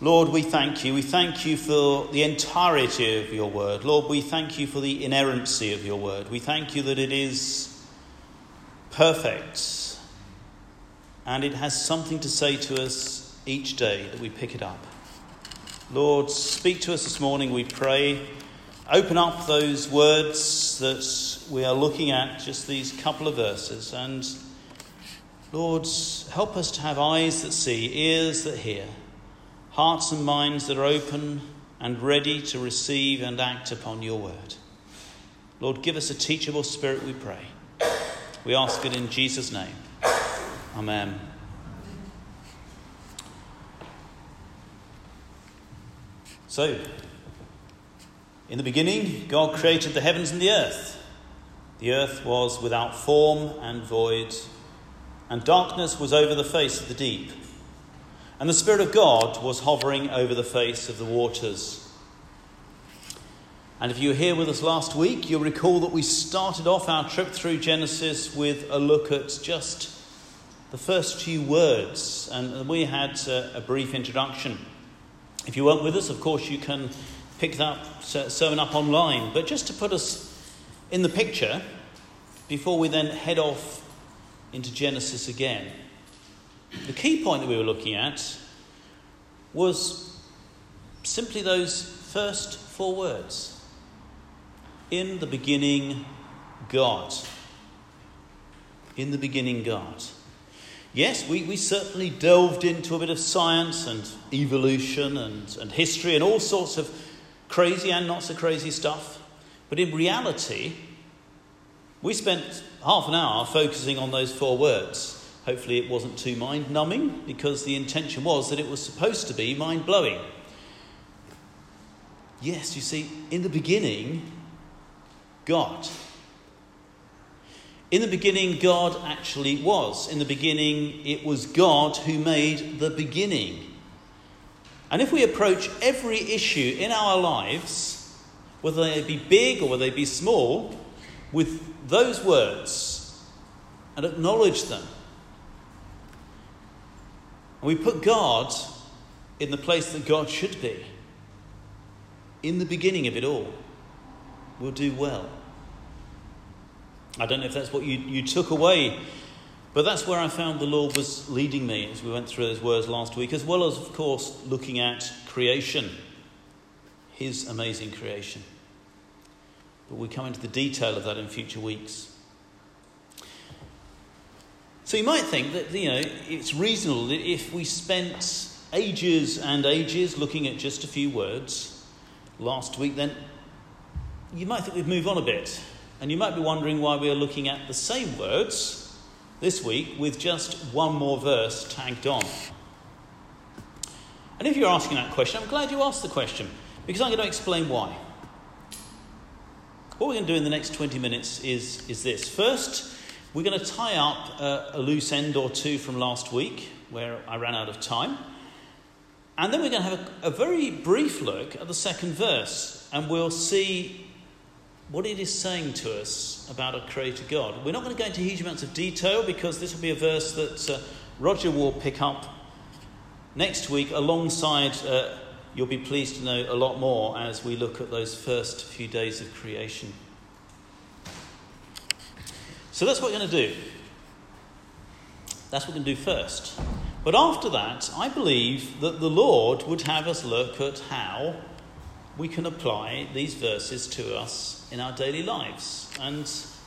Lord, we thank you. We thank you for the entirety of your word. Lord, we thank you for the inerrancy of your word. We thank you that it is perfect and it has something to say to us each day that we pick it up. Lord, speak to us this morning, we pray. Open up those words that we are looking at, just these couple of verses. And Lord, help us to have eyes that see, ears that hear, hearts and minds that are open and ready to receive and act upon your word. Lord, give us a teachable spirit, we pray. We ask it in Jesus' name. Amen. So, in the beginning, God created the heavens and the earth. The earth was without form and void, and darkness was over the face of the deep. And the Spirit of God was hovering over the face of the waters. And if you were here with us last week, you'll recall that we started off our trip through Genesis with a look at just the first few words. And we had a brief introduction. If you weren't with us, of course, you can pick that sermon up online. But just to put us in the picture, before we then head off into Genesis again, the key point that we were looking at was simply those first four words. In the beginning, God. In the beginning, God. Yes, we certainly delved into a bit of science and evolution and history and all sorts of crazy and not so crazy stuff. But in reality, we spent half an hour focusing on those four words. Hopefully it wasn't too mind-numbing, because the intention was that it was supposed to be mind-blowing. Yes, you see, in the beginning, God. In the beginning, God actually was. In the beginning, it was God who made the beginning. And if we approach every issue in our lives, whether they be big or whether they be small, with those words and acknowledge them, and we put God in the place that God should be, in the beginning of it all, we'll do well. I don't know if that's what you took away, but that's where I found the Lord was leading me as we went through those words last week, as well as, of course, looking at creation, his amazing creation. But we'll come into the detail of that in future weeks. So you might think that, it's reasonable that if we spent ages and ages looking at just a few words last week, then you might think we'd move on a bit. And you might be wondering why we are looking at the same words this week with just one more verse tagged on. And if you're asking that question, I'm glad you asked the question, because I'm going to explain why. What we're going to do in the next 20 minutes is this. First, we're going to tie up a loose end or two from last week, where I ran out of time. And then we're going to have a very brief look at the second verse, and we'll see what it is saying to us about a creator God. We're not going to go into huge amounts of detail, because this will be a verse that Roger will pick up next week alongside, you'll be pleased to know, a lot more as we look at those first few days of creation. So that's what we're going to do. That's what we're going to do first. But after that, I believe that the Lord would have us look at how we can apply these verses to us in our daily lives. And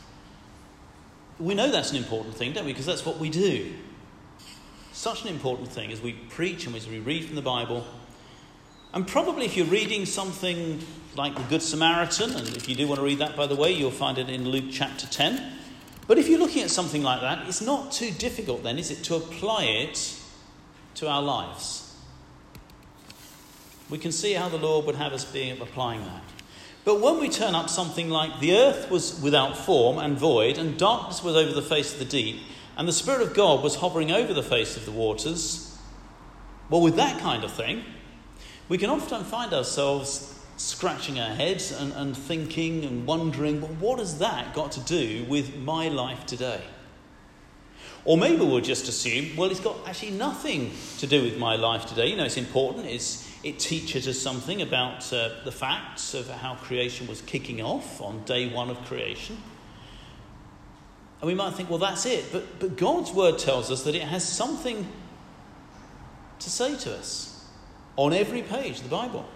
we know that's an important thing, don't we? Because that's what we do. Such an important thing as we preach and as we read from the Bible. And probably if you're reading something like the Good Samaritan, and if you do want to read that, by the way, you'll find it in Luke chapter 10. But if you're looking at something like that, it's not too difficult then, is it, to apply it to our lives? We can see how the Lord would have us be applying that. But when we turn up something like the earth was without form and void, and darkness was over the face of the deep, and the Spirit of God was hovering over the face of the waters, well, with that kind of thing, we can often find ourselves scratching our heads and thinking and wondering, well, what has that got to do with my life today? Or maybe we'll just assume, well, it's got actually nothing to do with my life today. It's important. It teaches us something about the facts of how creation was kicking off on day one of creation. And we might think, well, that's it. But God's word tells us that it has something to say to us on every page of the Bible.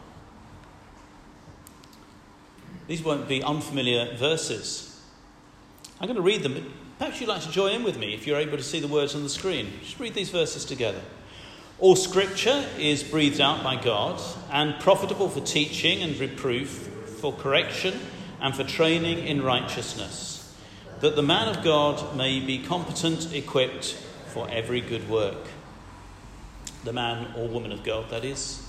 These won't be unfamiliar verses. I'm going to read them. Perhaps you'd like to join in with me if you're able to see the words on the screen. Just read these verses together. All scripture is breathed out by God and profitable for teaching and reproof, for correction and for training in righteousness, that the man of God may be competent, equipped for every good work. The man or woman of God, that is.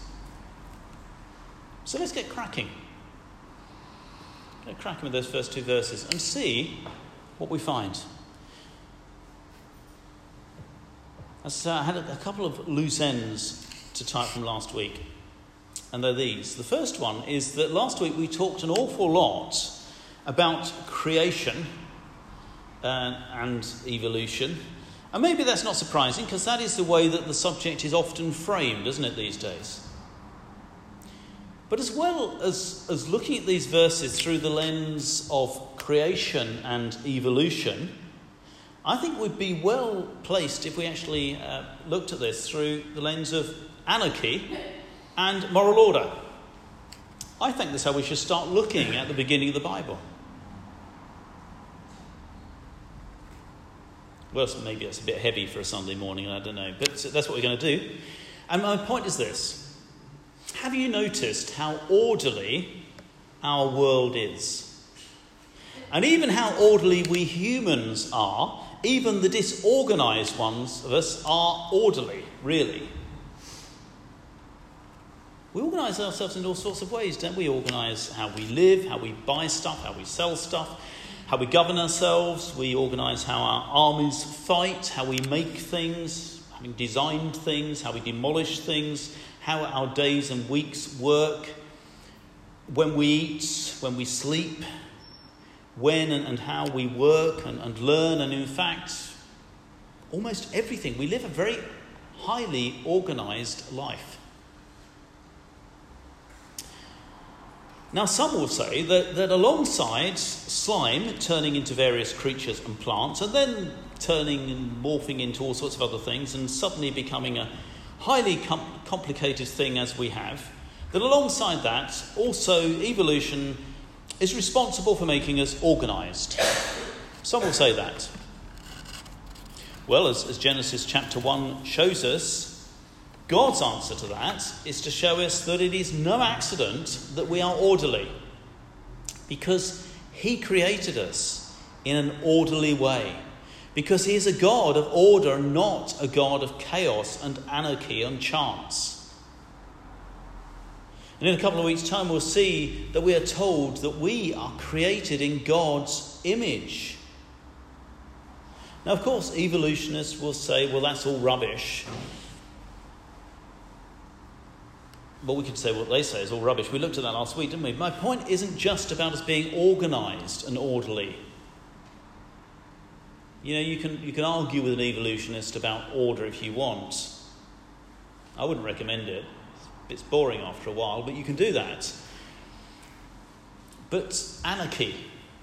So let's get cracking. Get cracking with those first two verses and see what we find. I had a couple of loose ends to type from last week, and they're these. The first one is that last week we talked an awful lot about creation and evolution, and maybe that's not surprising because that is the way that the subject is often framed, isn't it, these days? But as well as looking at these verses through the lens of creation and evolution, I think we'd be well placed if we actually looked at this through the lens of anarchy and moral order. I think that's how we should start looking at the beginning of the Bible. Well, maybe that's a bit heavy for a Sunday morning, I don't know, but that's what we're going to do. And my point is this. Have you noticed how orderly our world is? And even how orderly we humans are, even the disorganised ones of us are orderly, really. We organise ourselves in all sorts of ways, don't we? Organise how we live, how we buy stuff, how we sell stuff, how we govern ourselves. We organise how our armies fight, how we make things, having designed things, how we demolish things, how our days and weeks work, when we eat, when we sleep, when and how we work and learn, and in fact, almost everything. We live a very highly organised life. Now, some will say that alongside slime turning into various creatures and plants, and then turning and morphing into all sorts of other things, and suddenly becoming a highly complicated thing as we have, that alongside that, also evolution is responsible for making us organised. Some will say that. Well, as Genesis chapter 1 shows us, God's answer to that is to show us that it is no accident that we are orderly, because he created us in an orderly way, because he is a God of order, not a God of chaos and anarchy and chance. And in a couple of weeks' time, we'll see that we are told that we are created in God's image. Now, of course, evolutionists will say, well, that's all rubbish. Well, we could say what they say is all rubbish. We looked at that last week, didn't we? My point isn't just about us being organised and orderly. You can argue with an evolutionist about order if you want. I wouldn't recommend it. It's boring after a while, but you can do that. But anarchy,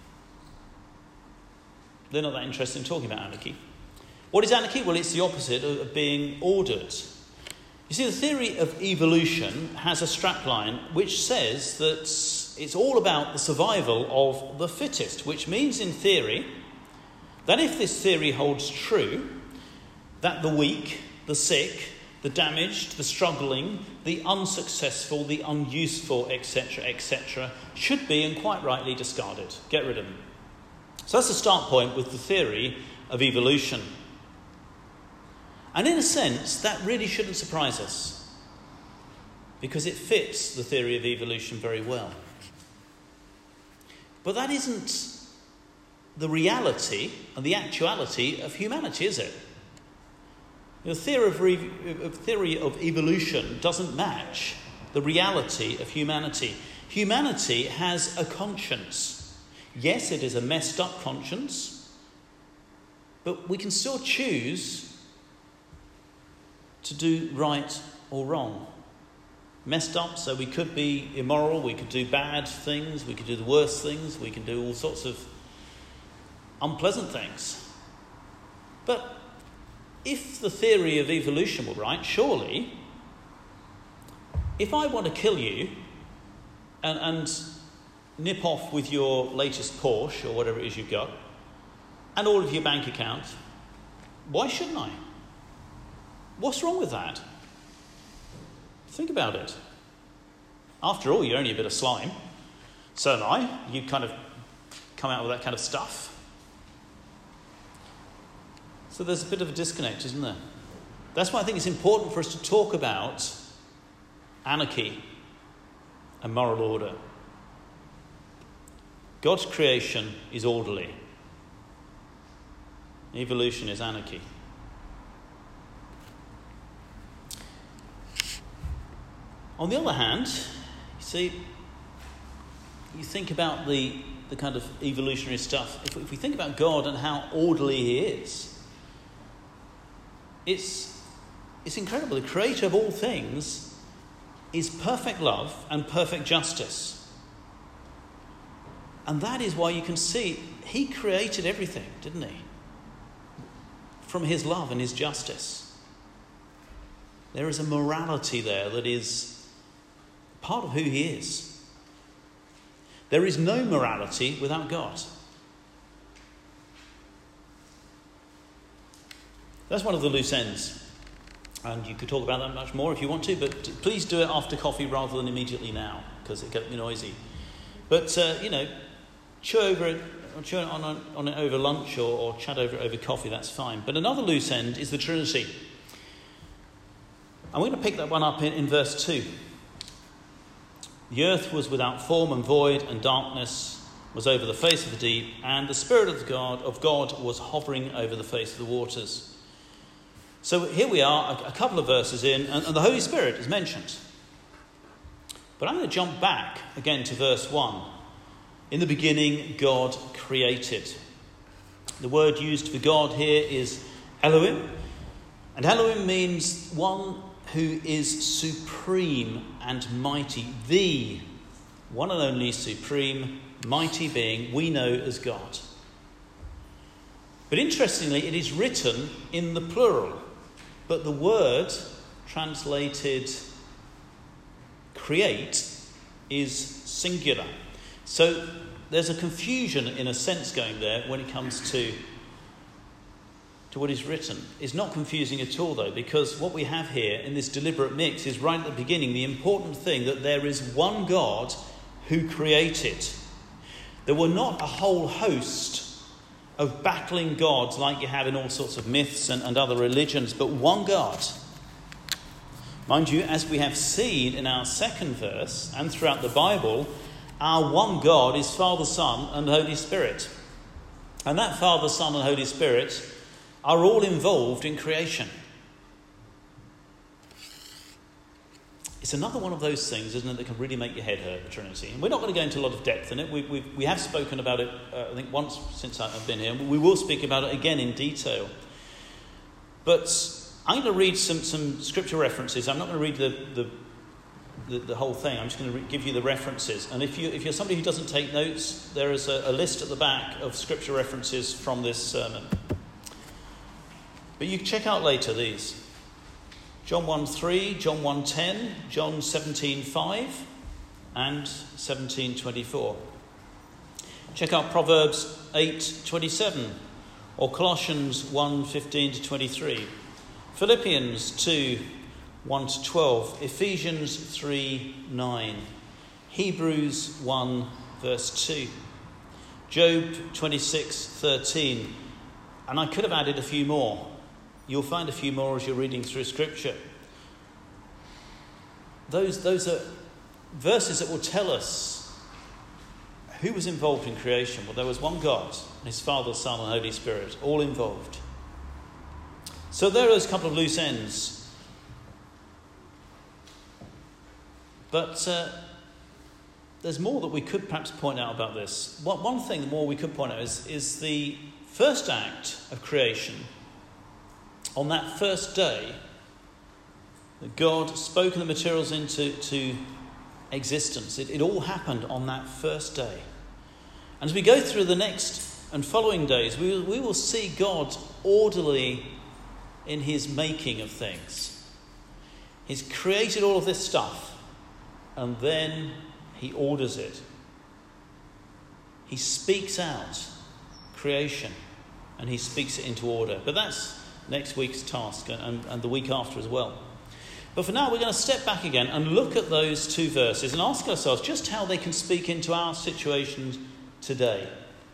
they're not that interested in talking about anarchy. What is anarchy? Well, it's the opposite of being ordered. You see, the theory of evolution has a strapline which says that it's all about the survival of the fittest, which means in theory that if this theory holds true, that the weak, the sick, the damaged, the struggling, the unsuccessful, the unuseful, etc., etc., should be, and quite rightly, discarded. Get rid of them. So that's the start point with the theory of evolution. And in a sense, that really shouldn't surprise us, because it fits the theory of evolution very well. But that isn't the reality and the actuality of humanity, is it? The theory of evolution doesn't match the reality of humanity. Humanity has a conscience. Yes, it is a messed up conscience, But we can still choose to do right or wrong. Messed up, so we could be immoral, we could do bad things, we could do the worst things, we can do all sorts of unpleasant things. But if the theory of evolution were right, surely, if I want to kill you and nip off with your latest Porsche or whatever it is you've got, and all of your bank account, why shouldn't I? What's wrong with that? Think about it. After all, you're only a bit of slime. So am I. You kind of come out with that kind of stuff. So there's a bit of a disconnect, isn't there? That's why I think it's important for us to talk about anarchy and moral order. God's creation is orderly. Evolution is anarchy. On the other hand, you see, you think about the kind of evolutionary stuff. If we think about God and how orderly he is, it's incredible. The creator of all things is perfect love and perfect justice. And that is why you can see he created everything, didn't he? From his love and his justice. There is a morality there that is part of who he is. There is no morality without God. That's one of the loose ends. And you could talk about that much more if you want to, but please do it after coffee rather than immediately now, because it gets noisy. But, chew over it, or chew on it over lunch, or chat over it over coffee, that's fine. But another loose end is the Trinity. I'm going to pick that one up in verse 2. The earth was without form and void, and darkness was over the face of the deep, and the Spirit of God was hovering over the face of the waters. So here we are, a couple of verses in, and the Holy Spirit is mentioned. But I'm going to jump back again to verse 1. In the beginning, God created. The word used for God here is Elohim. And Elohim means one who is supreme and mighty. The one and only supreme, mighty being we know as God. But interestingly, it is written in the plural. But the word translated create is singular. So there's a confusion in a sense going there when it comes to what is written. It's not confusing at all though, because what we have here in this deliberate mix is right at the beginning the important thing that there is one God who created. There were not a whole host of battling gods like you have in all sorts of myths and other religions, but one God. Mind you, as we have seen in our second verse and throughout the Bible, our one God is Father, Son and Holy Spirit. And that Father, Son and Holy Spirit are all involved in creation. It's another one of those things, isn't it, that can really make your head hurt, the Trinity. And we're not going to go into a lot of depth in it. We have spoken about it, I think, once since I've been here. We will speak about it again in detail. But I'm going to read some scripture references. I'm not going to read the whole thing. I'm just going to give you the references. And if you're somebody who doesn't take notes, there is a list at the back of scripture references from this sermon. But you can check out later these. John 1:3, John 1:10, John 17:5 and 17:24. Check out Proverbs 8:27 or Colossians 1:15-23. Philippians 2:1-12, Ephesians 3:9, Hebrews 1 verse 2, Job 26:13, and I could have added a few more. You'll find a few more as you're reading through Scripture. Those are verses that will tell us who was involved in creation. Well, there was one God, his Father, Son and Holy Spirit, all involved. So there are a couple of loose ends. But there's more that we could perhaps point out about this. One thing more we could point out is the first act of creation, on that first day, that God spoke the materials into existence. It all happened on that first day. And as we go through the next and following days, we will see God orderly in his making of things. He's created all of this stuff, and then he orders it. He speaks out creation, and he speaks it into order. But that's next week's task, and the week after as well. But for now, we're going to step back again and look at those two verses and ask ourselves just how they can speak into our situations today.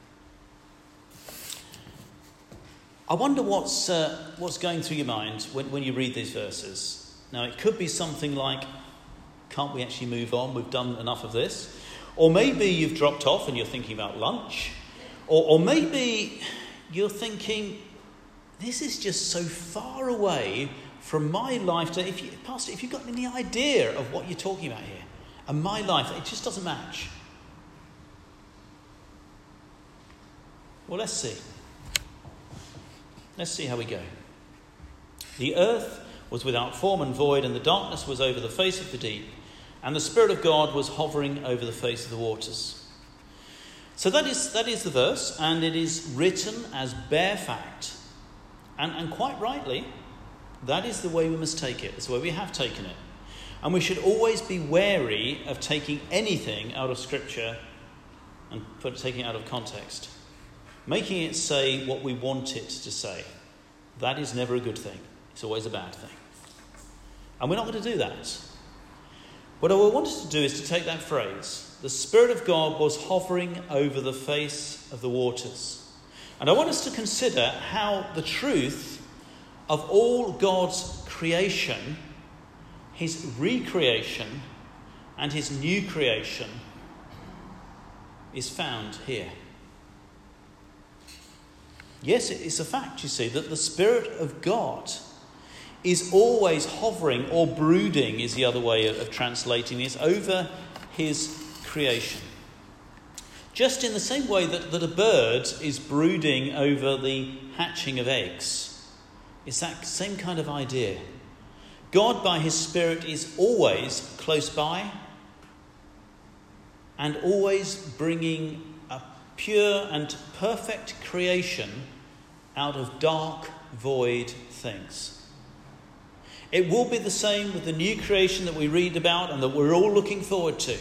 I wonder what's going through your mind when you read these verses. Now, it could be something like, can't we actually move on? We've done enough of this. Or maybe you've dropped off and you're thinking about lunch. Or maybe you're thinking, this is just so far away from my life. Pastor, if you've got any idea of what you're talking about here, and my life, it just doesn't match. Well, let's see. Let's see how we go. The earth was without form and void, and the darkness was over the face of the deep, and the Spirit of God was hovering over the face of the waters. So that is the verse, and it is written as bare fact. And quite rightly, that is the way we must take it. It's the way we have taken it. And we should always be wary of taking anything out of Scripture and taking it out of context. Making it say what we want it to say. That is never a good thing. It's always a bad thing. And we're not going to do that. What I wanted to do is to take that phrase, the Spirit of God was hovering over the face of the waters. And I want us to consider how the truth of all God's creation, his recreation and his new creation, is found here. Yes, it is a fact, you see, that the Spirit of God is always hovering, or brooding is the other way of translating this, over his creation. Just in the same way that a bird is brooding over the hatching of eggs. It's that same kind of idea. God, by his Spirit, is always close by and always bringing a pure and perfect creation out of dark, void things. It will be the same with the new creation that we read about and that we're all looking forward to.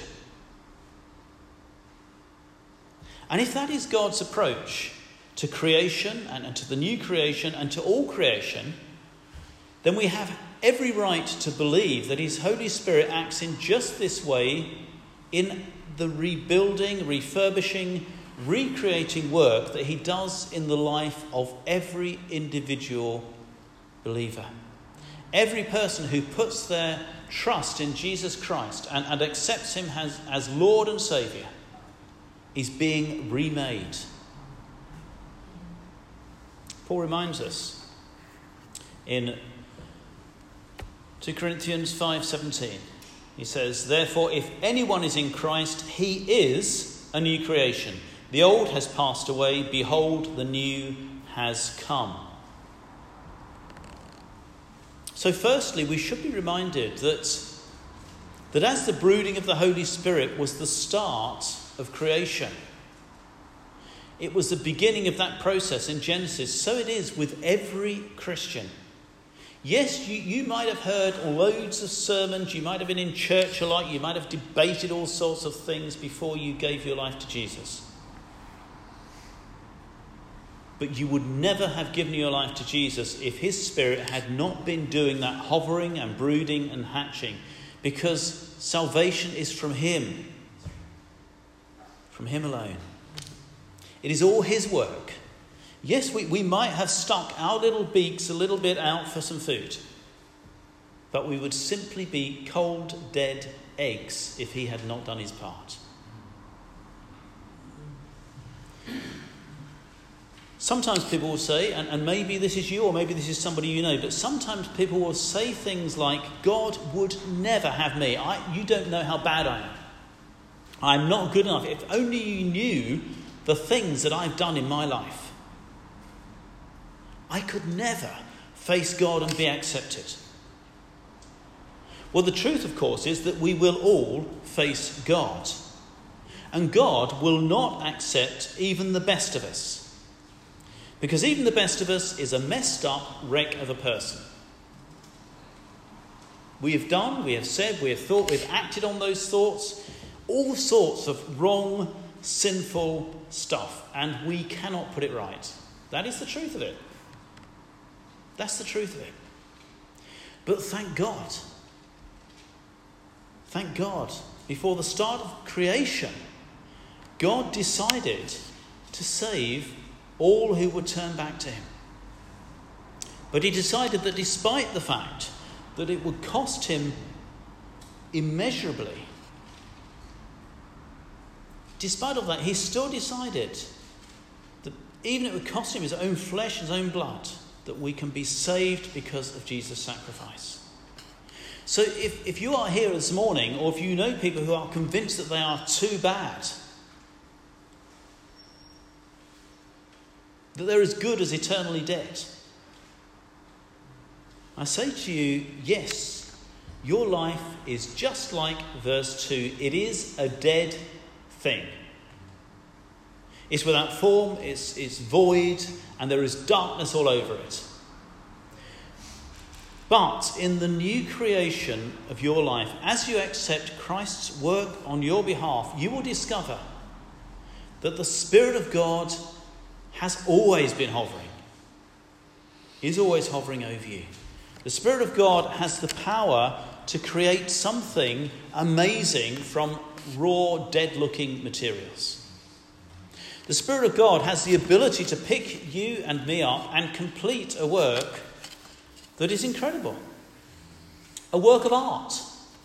And if that is God's approach to creation and to the new creation and to all creation, then we have every right to believe that his Holy Spirit acts in just this way in the rebuilding, refurbishing, recreating work that he does in the life of every individual believer. Every person who puts their trust in Jesus Christ and accepts him as Lord and Saviour is being remade. Paul reminds us in 2 Corinthians 5:17. He says, "Therefore, if anyone is in Christ, he is a new creation. The old has passed away. Behold, the new has come." So firstly, we should be reminded that as the brooding of the Holy Spirit was the start of creation, it was the beginning of that process in Genesis, so it is with every Christian. Yes, you might have heard loads of sermons, you might have been in church a lot, you might have debated all sorts of things before you gave your life to Jesus. But you would never have given your life to Jesus if his Spirit had not been doing that hovering and brooding and hatching, because salvation is from him alone. It is all his work. Yes, we might have stuck our little beaks a little bit out for some food, but we would simply be cold, dead eggs if he had not done his part. Sometimes people will say, and maybe this is you or maybe this is somebody you know, but sometimes people will say things like, God would never have me. You don't know how bad I am. I'm not good enough. If only you knew the things that I've done in my life. I could never face God and be accepted. Well, the truth, of course, is that we will all face God. And God will not accept even the best of us. Because even the best of us is a messed up wreck of a person. We have done, we have said, we have thought, we've acted on those thoughts, all sorts of wrong, sinful stuff, and we cannot put it right. That is the truth of it. That's the truth of it. But thank God, before the start of creation, God decided to save all who would turn back to him. But he decided that despite the fact that it would cost him immeasurably, despite all that, he still decided that even if it would cost him his own flesh, his own blood, that we can be saved because of Jesus' sacrifice. So if you are here this morning, or if you know people who are convinced that they are too bad, that they're as good as eternally dead, I say to you, yes, your life is just like verse 2. It is a dead thing. It's without form, it's void, and there is darkness all over it. But in the new creation of your life, as you accept Christ's work on your behalf, you will discover that the Spirit of God has always been hovering, is always hovering over you. The Spirit of God has the power to create something amazing from raw, dead-looking materials. The Spirit of God has the ability to pick you and me up and complete a work that is incredible. A work of art.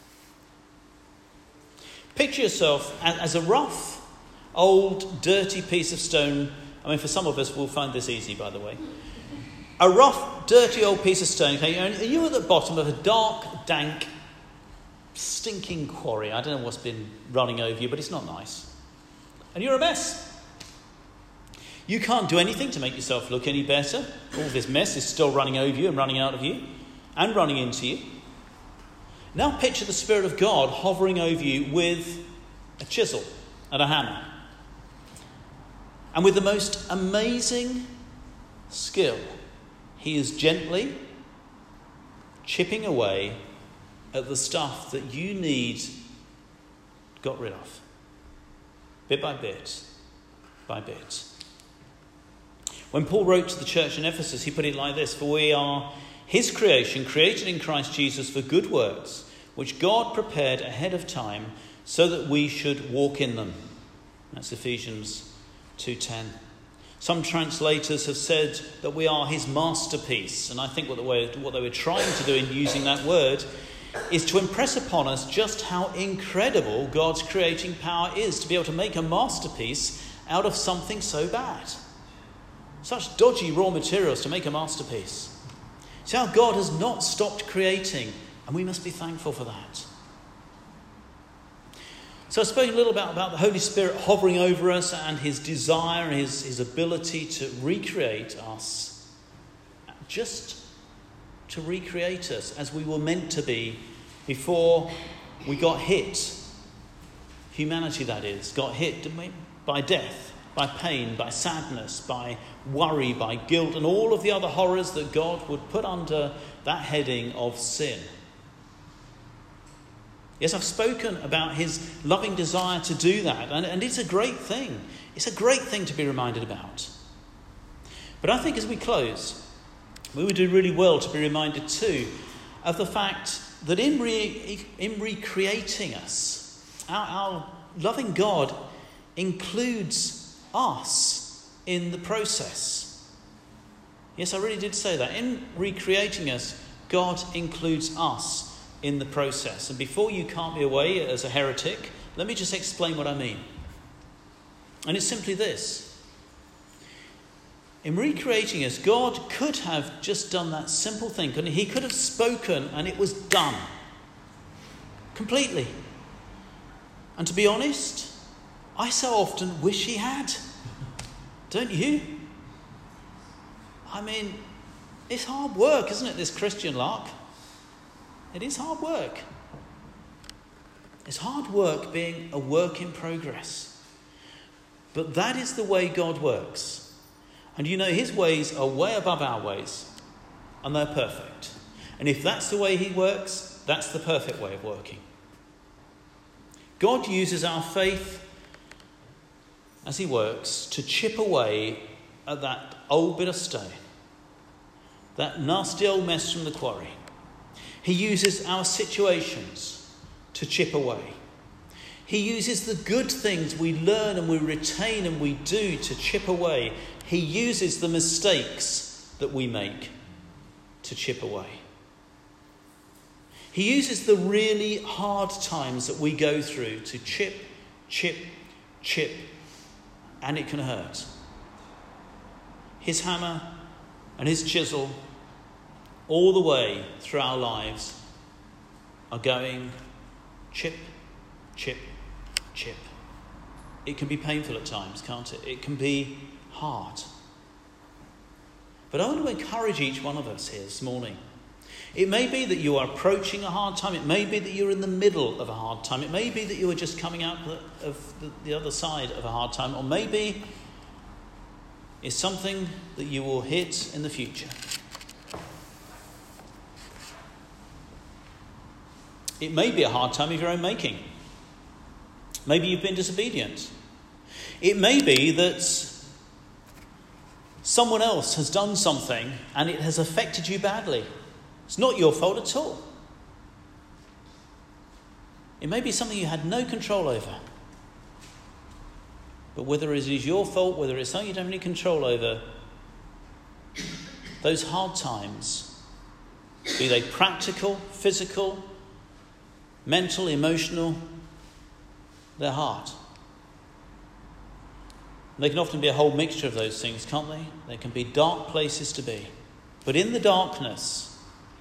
Picture yourself as a rough, old, dirty piece of stone. I mean, for some of us, we'll find this easy, by the way. A rough, dirty old piece of stone. Okay? And you're at the bottom of a dark, dank, stinking quarry. I don't know what's been running over you, but it's not nice. And you're a mess. You can't do anything to make yourself look any better. All this mess is still running over you and running out of you and running into you. Now picture the Spirit of God hovering over you with a chisel and a hammer. And with the most amazing skill, he is gently chipping away at the stuff that you need got rid of. Bit by bit, by bit. When Paul wrote to the church in Ephesus, he put it like this: "For we are his creation, created in Christ Jesus for good works, which God prepared ahead of time so that we should walk in them." That's Ephesians 2:10. Some translators have said that we are his masterpiece. And I think what they were trying to do in using that word is to impress upon us just how incredible God's creating power is, to be able to make a masterpiece out of something so bad. Such dodgy raw materials to make a masterpiece. See how God has not stopped creating, and we must be thankful for that. So I've spoken a little about the Holy Spirit hovering over us and his desire and his ability to recreate us. Just to recreate us as we were meant to be before we got hit. Humanity, that is, got hit by death, by pain, by sadness, by worry, by guilt, and all of the other horrors that God would put under that heading of sin. Yes, I've spoken about his loving desire to do that, and it's a great thing. It's a great thing to be reminded about. But I think as we close, we would do really well to be reminded too of the fact that in recreating us, our loving God includes us in the process. Yes, I really did say that. In recreating us, God includes us in the process. And before you cart me away as a heretic, let me just explain what I mean. And it's simply this. In recreating us, God could have just done that simple thing, couldn't he? He could have spoken and it was done. Completely. And to be honest, I so often wish he had. Don't you? I mean, It's hard work, isn't it, this Christian lark? It is hard work. It's hard work being a work in progress. But that is the way God works. And you know, his ways are way above our ways. And they're perfect. And if that's the way he works, that's the perfect way of working. God uses our faith as he works to chip away at that old bit of stone. That nasty old mess from the quarry. He uses our situations to chip away. He uses the good things we learn and we retain and we do to chip away. He uses the mistakes that we make to chip away. He uses the really hard times that we go through to chip, and it can hurt. His hammer and his chisel all the way through our lives are going chip. It can be painful at times, can't it? It can be hard. But I want to encourage each one of us here this morning. It may be that you are approaching a hard time. It may be that you're in the middle of a hard time. It may be that you are just coming out of the other side of a hard time. Or maybe it's something that you will hit in the future. It may be a hard time of your own making. Maybe you've been disobedient. It may be that someone else has done something and it has affected you badly. It's not your fault at all. It may be something you had no control over. But whether it is your fault, whether it's something you don't have any control over, those hard times, be they practical, physical, mental, emotional, they're hard. They can often be a whole mixture of those things, can't they? They can be dark places to be. But in the darkness,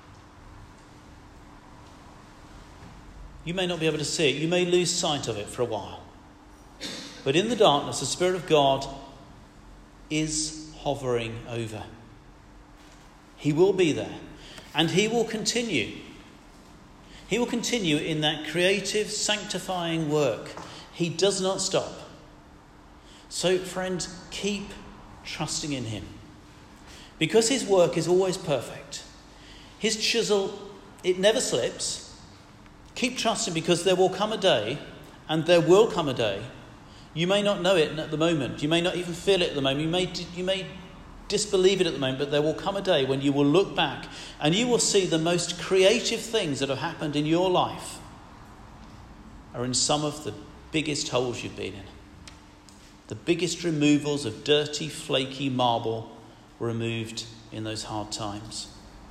you may not be able to see it. You may lose sight of it for a while. But in the darkness, the Spirit of God is hovering over. He will be there. And he will continue. He will continue in that creative, sanctifying work. He does not stop. So, friend, keep trusting in him. Because his work is always perfect. His chisel, it never slips. Keep trusting, because there will come a day, and there will come a day. You may not know it at the moment. You may not even feel it at the moment. You may disbelieve it at the moment, but there will come a day when you will look back and you will see the most creative things that have happened in your life are in some of the biggest holes you've been in. The biggest removals of dirty, flaky marble were removed in those hard times.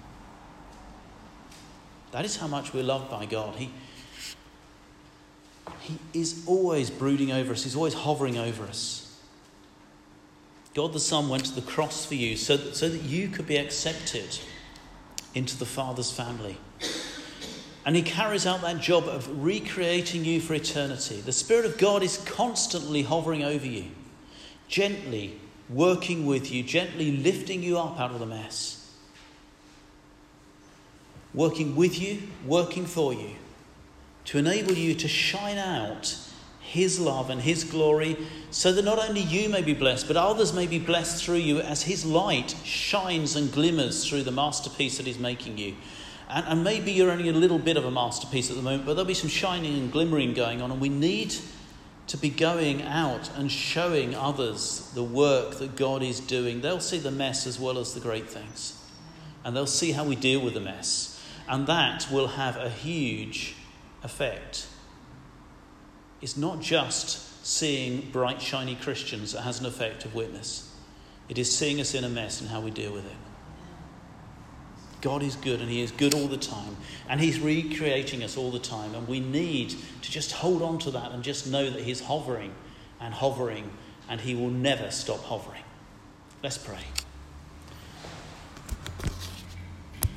That is how much we're loved by God. He is always brooding over us. He's always hovering over us. God the Son went to the cross for you so that you could be accepted into the Father's family. And he carries out that job of recreating you for eternity. The Spirit of God is constantly hovering over you, gently working with you, gently lifting you up out of the mess. Working with you, working for you, to enable you to shine out his love and his glory, so that not only you may be blessed, but others may be blessed through you as his light shines and glimmers through the masterpiece that he's making you. And maybe you're only a little bit of a masterpiece at the moment, but there'll be some shining and glimmering going on, and we need to be going out and showing others the work that God is doing. They'll see the mess as well as the great things, and they'll see how we deal with the mess, and that will have a huge effect. It's not just seeing bright, shiny Christians that has an effective witness. It is seeing us in a mess and how we deal with it. God is good, and he is good all the time. And he's recreating us all the time. And we need to just hold on to that and just know that he's hovering, and he will never stop hovering. Let's pray.